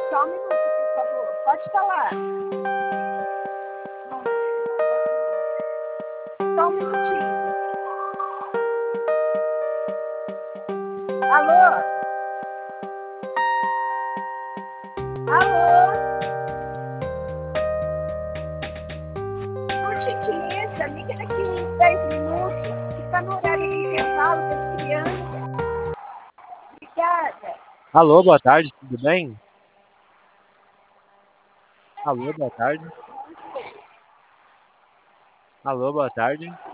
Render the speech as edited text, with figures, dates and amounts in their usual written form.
Só um minuto, por favor. Pode falar. Só um minutinho. Alô? Alô? Por gentileza, liga daqui uns 10 minutos. Está no horário de intervalo das crianças. Obrigada. Alô, boa tarde, tudo bem? Alô, boa tarde. Alô, boa tarde.